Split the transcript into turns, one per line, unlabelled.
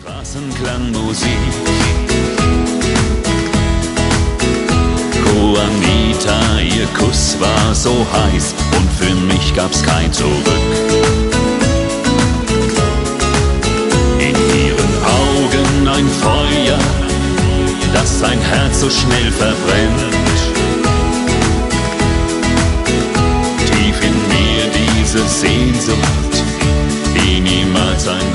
Straßenklangmusik. Juanita, ihr Kuss war so heiß und für mich gab's kein Zurück. In ihren Augen ein Feuer, das sein Herz so schnell verbrennt. Tief in mir diese Sehnsucht, die niemals ein